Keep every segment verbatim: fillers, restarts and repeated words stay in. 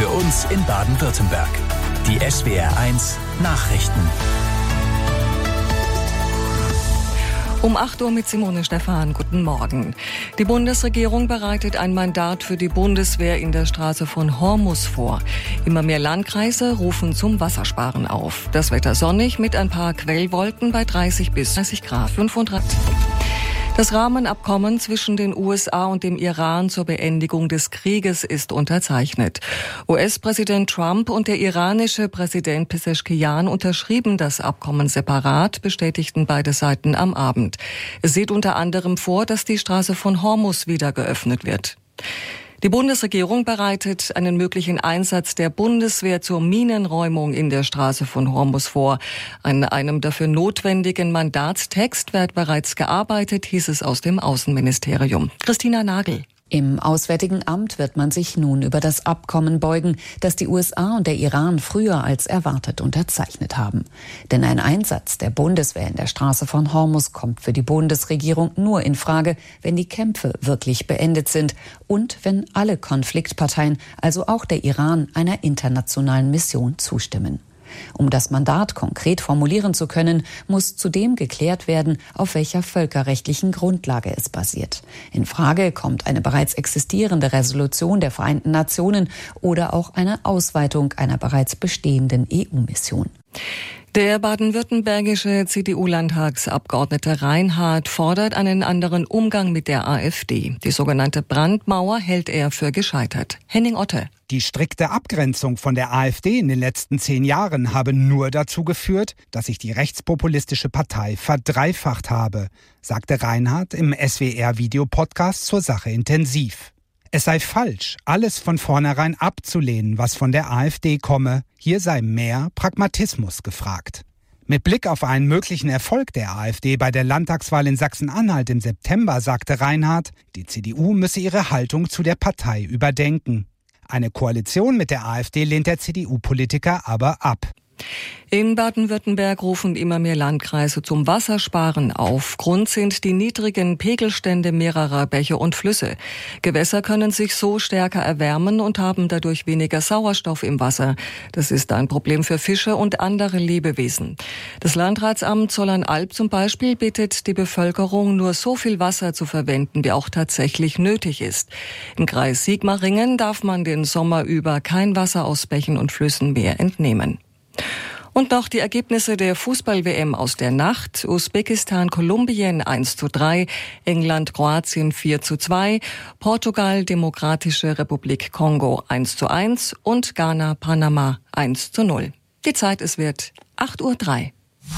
für uns in Baden-Württemberg. Die S W R eins Nachrichten. Um acht Uhr mit Simone Stephan. Guten Morgen. Die Bundesregierung bereitet ein Mandat für die Bundeswehr in der Straße von Hormus vor. Immer mehr Landkreise rufen zum Wassersparen auf. Das Wetter sonnig mit ein paar Quellwolken bei dreißig bis dreißig Grad. fünfunddreißig. Das Rahmenabkommen zwischen den U S A und dem Iran zur Beendigung des Krieges ist unterzeichnet. U S-Präsident Trump und der iranische Präsident Pezeshkian unterschrieben das Abkommen separat, bestätigten beide Seiten am Abend. Es sieht unter anderem vor, dass die Straße von Hormus wieder geöffnet wird. Die Bundesregierung bereitet einen möglichen Einsatz der Bundeswehr zur Minenräumung in der Straße von Hormus vor. An einem dafür notwendigen Mandatstext wird bereits gearbeitet, hieß es aus dem Außenministerium. Christina Nagel. Im Auswärtigen Amt wird man sich nun über das Abkommen beugen, das die U S A und der Iran früher als erwartet unterzeichnet haben. Denn ein Einsatz der Bundeswehr in der Straße von Hormus kommt für die Bundesregierung nur in Frage, wenn die Kämpfe wirklich beendet sind und wenn alle Konfliktparteien, also auch der Iran, einer internationalen Mission zustimmen. Um das Mandat konkret formulieren zu können, muss zudem geklärt werden, auf welcher völkerrechtlichen Grundlage es basiert. In Frage kommt eine bereits existierende Resolution der Vereinten Nationen oder auch eine Ausweitung einer bereits bestehenden E U-Mission. Der baden-württembergische C D U-Landtagsabgeordnete Reinhardt fordert einen anderen Umgang mit der AfD. Die sogenannte Brandmauer hält er für gescheitert. Henning Otte. Die strikte Abgrenzung von der AfD in den letzten zehn Jahren habe nur dazu geführt, dass sich die rechtspopulistische Partei verdreifacht habe, sagte Reinhardt im S W R-Videopodcast zur Sache intensiv. Es sei falsch, alles von vornherein abzulehnen, was von der AfD komme. Hier sei mehr Pragmatismus gefragt. Mit Blick auf einen möglichen Erfolg der AfD bei der Landtagswahl in Sachsen-Anhalt im September sagte Reinhardt, die C D U müsse ihre Haltung zu der Partei überdenken. Eine Koalition mit der AfD lehnt der C D U-Politiker aber ab. In Baden-Württemberg rufen immer mehr Landkreise zum Wassersparen auf. Grund sind die niedrigen Pegelstände mehrerer Bäche und Flüsse. Gewässer können sich so stärker erwärmen und haben dadurch weniger Sauerstoff im Wasser. Das ist ein Problem für Fische und andere Lebewesen. Das Landratsamt Zollernalb zum Beispiel bittet die Bevölkerung, nur so viel Wasser zu verwenden, wie auch tatsächlich nötig ist. Im Kreis Sigmaringen darf man den Sommer über kein Wasser aus Bächen und Flüssen mehr entnehmen. Und noch die Ergebnisse der Fußball-W M aus der Nacht. Usbekistan, Kolumbien eins zu drei, England, Kroatien vier zu zwei, Portugal, Demokratische Republik Kongo eins zu eins und Ghana, Panama eins zu null. Die Zeit, es wird acht Uhr drei.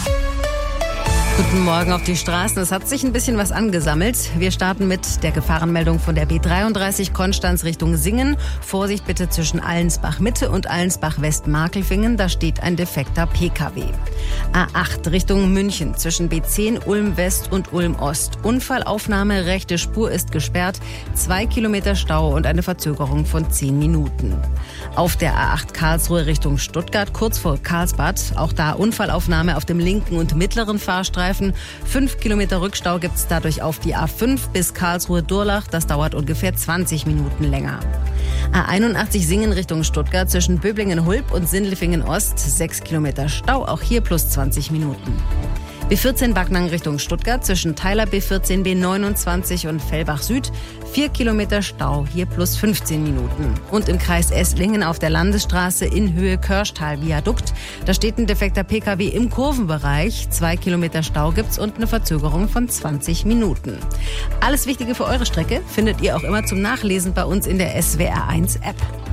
Guten Morgen auf die Straßen. Es hat sich ein bisschen was angesammelt. Wir starten mit der Gefahrenmeldung von der B dreiunddreißig Konstanz Richtung Singen. Vorsicht bitte zwischen Allensbach-Mitte und Allensbach-West-Markelfingen. Da steht ein defekter P K W. A acht Richtung München zwischen B zehn Ulm-West und Ulm-Ost. Unfallaufnahme, rechte Spur ist gesperrt. Zwei Kilometer Stau und eine Verzögerung von zehn Minuten. Auf der A acht Karlsruhe Richtung Stuttgart, kurz vor Karlsbad. Auch da Unfallaufnahme auf dem linken und mittleren Fahrstreifen. Fünf Kilometer Rückstau gibt es dadurch auf die A fünf bis Karlsruhe-Durlach. Das dauert ungefähr zwanzig Minuten länger. A einundachtzig Singen Richtung Stuttgart zwischen Böblingen-Hulb und Sindelfingen-Ost. Sechs Kilometer Stau, auch hier plus zwanzig Minuten. B vierzehn Backnang Richtung Stuttgart zwischen Teiler B vierzehn B neunundzwanzig und Fellbach Süd. Vier Kilometer Stau, hier plus fünfzehn Minuten. Und im Kreis Esslingen auf der Landesstraße in Höhe Körschtal-Viadukt. Da steht ein defekter P K W im Kurvenbereich. Zwei Kilometer Stau gibt's und eine Verzögerung von zwanzig Minuten. Alles Wichtige für eure Strecke findet ihr auch immer zum Nachlesen bei uns in der S W R eins App.